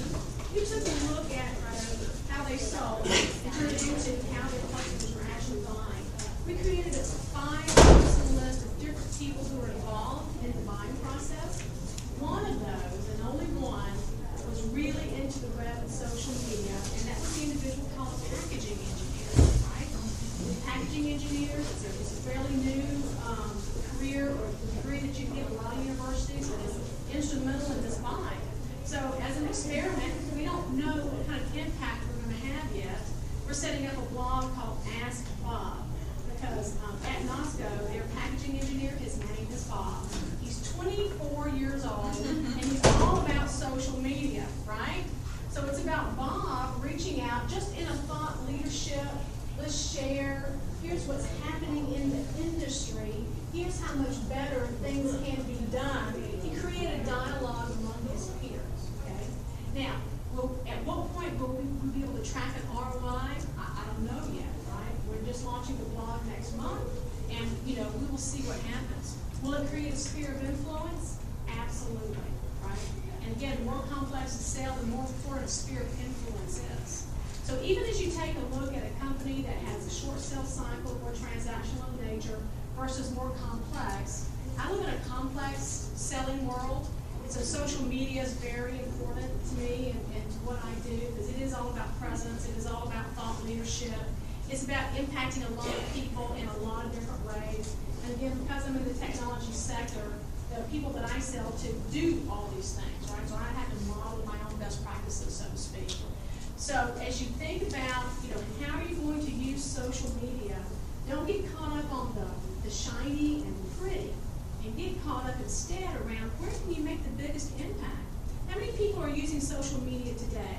We took a look at uh, how they sold and turned it into how their customers were actually buying. We created a five-person list of different people who were involved in the buying process. One of those, and only one, was really into the web and social media, and that was the individual called packaging engineer, right? The packaging engineers, it's a, it's a fairly new um, career or degree that you get at a lot of universities, and it's instrumental in this buying. So as an experiment, we don't know what kind of impact we're going to have yet. We're setting up a blog called Ask Bob, because um, at Nosco, their packaging engineer, his name is Bob. He's twenty-four years old, and he's all about social media, right? So it's about Bob reaching out just in a thought leadership. Let's share. Here's what's happening in the industry. Here's how much better things can be done. He created a dialogue among his peers, okay? Now, will, at what point will we, we be able to track an R O I? I, I don't know yet, right? We're just launching the blog next month, and, you know, we will see what happens. Will it create a sphere of influence? Absolutely, right? And again, the more complex the sale, the more important a sphere of influence is. So even as you take a look at a company that has a short sales cycle, more transactional in nature, versus more complex, I live in a complex selling world. So social media is very important to me and, and to what I do, because it is all about presence, it is all about thought leadership. It's about impacting a lot of people in a lot of different ways. And again, because I'm in the technology sector, the people that I sell to do all these things, right? So I have to model my own best practices, so to speak. So as you think about, you know, how are you going to use social media, don't get caught up on the, the shiny and pretty, and get caught up instead around where can you make the biggest impact. How many people are using social media today?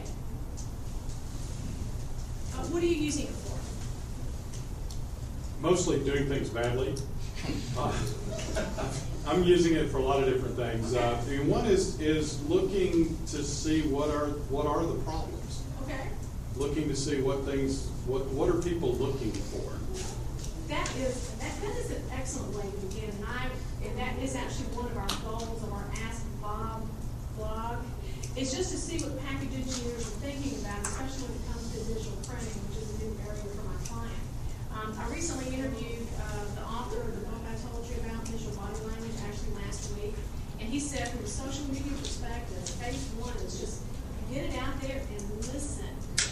Uh, what are you using it for? Mostly doing things badly. Uh, I'm using it for a lot of different things. Uh, and one is is looking to see what are what are the problems. Okay. Looking to see what things what what are people looking for. That is that, that is an excellent way to begin, and I and that is actually one of our goals of our Ask Bob blog. It's just to see what package engineers are thinking about, especially when it comes to digital printing, which is a new area for my client. Um, I recently interviewed uh, the author of the book I told you about, Digital phase one is just get it out there and listen.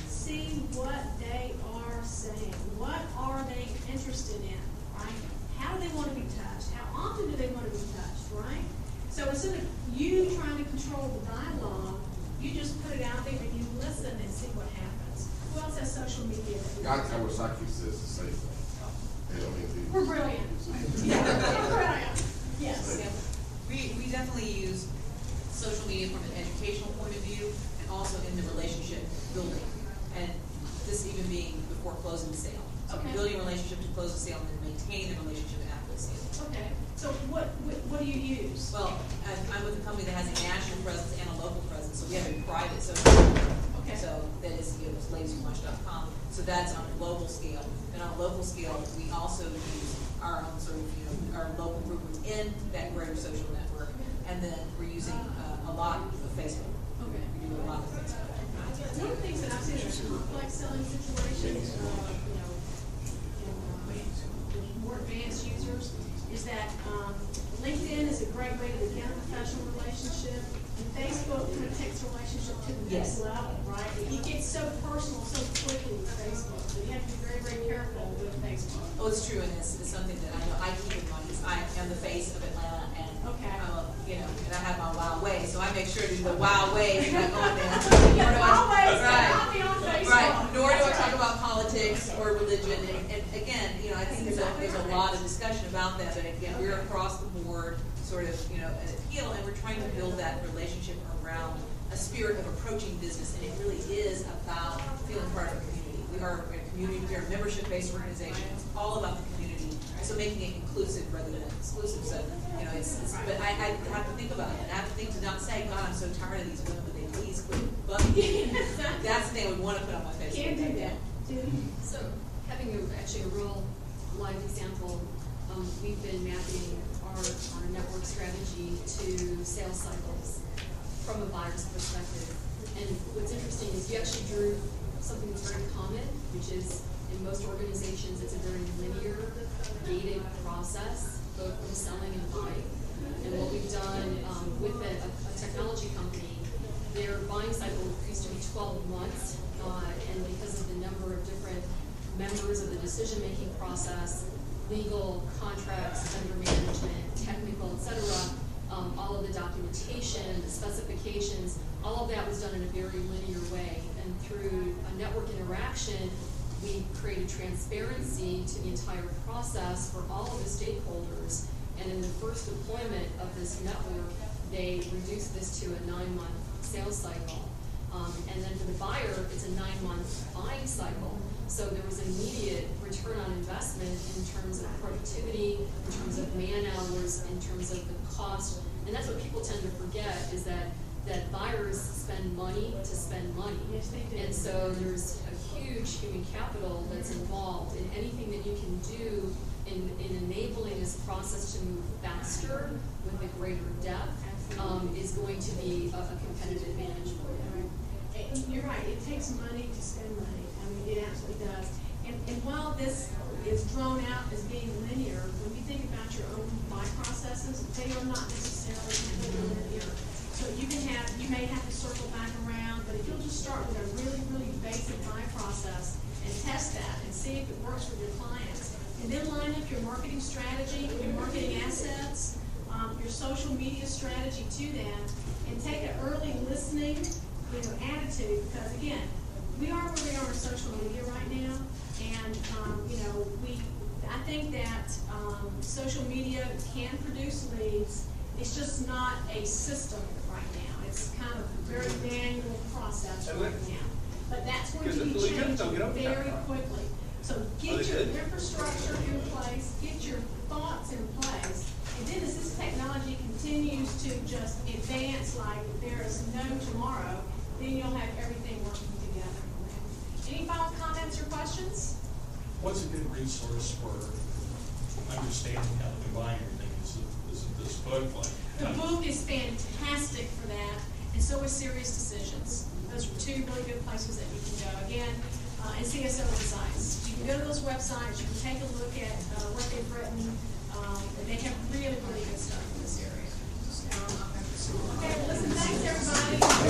See what they are saying. What are they interested in, right? How do they want to be touched? How often do they want to be touched, right? So instead of you trying to control the dialogue, you just put it out there and you listen and see what happens. Who else has social media? God Kawasaki says the same thing. They don't need to- We're brilliant. Yeah, we're brilliant. Yes. Yeah. We, we definitely use social media from an educational point of view and also in the relationship building. And this even being before closing the sale. So Okay. building a relationship to close the sale and then maintaining the relationship after the sale. Okay. So what, what, what do you use? Well, I'm I'm with a company that has a national presence and a local presence, so we have a private social media. Okay. So that is, you know, it's ladies who lunch dot com. So that's on a global scale. And on a local scale, we also use our own sort of, you know, our local group within that greater social network. And then we're using uh, a lot of Facebook. Okay. We do a lot of Facebook. One of the things that I've seen in complex selling situations, uh, you know, in, uh, with more advanced users, is that um, LinkedIn is a great way to begin a professional relationship, and Facebook kind of takes the relationship to the next Yes. level, right? It gets so personal so quickly with Facebook, so you have to be very, very careful with Facebook. Oh, it's true, and it's, it's something that I know I keep in mind, because I am the face of Atlanta, and, Okay. uh, you know, and I have my wild way, so I make sure to do the wild way is not on there. Nor do I- Wild ways right. cannot be on Facebook. Right, nor do I talk about politics or religion, and, and again, you know, I think there's a, there's a lot of discussion about that, but again, we're across the board, sort of, you know, an appeal, and we're trying to build that relationship around a spirit of approaching business, and it really is about feeling part of a community. We are a community, we're a membership-based organization, it's all about the community, so making it inclusive rather than exclusive, so, you know, it's, it's but I, I have to think about it, and I have to think to not say, God, I'm so tired of these women, but they please quit bugging me. That's the thing I would want to put on my Facebook. Can't do that. So, having a, actually a real live example, um, we've been mapping our, our network strategy to sales cycles from a buyer's perspective. And what's interesting is you actually drew something that's very common, which is in most organizations, it's a very linear, gated process, both from selling and buying. And what we've done um, with a, a technology company, their buying cycle used to be twelve months, uh, and because of the number of different members of the decision-making process, legal, contracts, vendor management, technical, et cetera, um, all of the documentation, the specifications, all of that was done in a very linear way. And through a network interaction, we created transparency to the entire process for all of the stakeholders. And in the first deployment of this network, they reduced this to a nine-month sales cycle. Um, and then for the buyer, it's a nine-month buying cycle. So there was immediate return on investment in terms of productivity, in terms of man hours, in terms of the cost. And that's what people tend to forget, is that, that buyers spend money to spend money. Yes, they do. And so there's a huge human capital that's involved in anything that you can do in, in enabling this process to move faster with a greater depth um, is going to be a, a competitive advantage for you. And you're right, it takes money to spend money. I mean, it absolutely does. And, and while this is drawn out as being linear, when you think about your own buy processes, they are not necessarily completely linear. So you can have, you may have to circle back around, but if you'll just start with a really, really basic buy process and test that and see if it works for your clients, and then line up your marketing strategy, your marketing assets, um, your social media strategy to that, and take an early listening, you know, attitude, because again, we are where we are on social media right now, and um, you know, we, I think that um, social media can produce leads. It's just not a system right now. It's kind of a very manual process right now. But that's going to be changing very quickly. So get your infrastructure in place, get your thoughts in place, and then as this technology continues to just advance like there is no tomorrow, then you'll have everything working together. Any final comments or questions? What's a good resource for understanding how to buy everything? Is it, is it this book like? The book is fantastic for that, and so is Serious Decisions. Those are two really good places that you can go. Again, uh, and C S O Insights. You can go to those websites, you can take a look at uh, what they've written, um, and they have really, really good stuff in this area. Um, okay, well, listen, thanks everybody.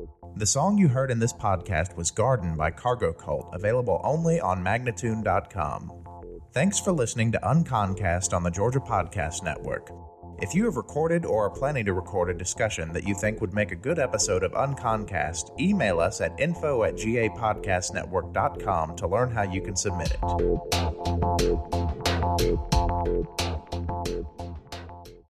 The song you heard in this podcast was Garden by Cargo Cult, available only on Magnatune dot com. Thanks for listening to Unconcast on the Georgia Podcast Network. If you have recorded or are planning to record a discussion that you think would make a good episode of Unconcast, email us at info at g a podcast network dot com to learn how you can submit it.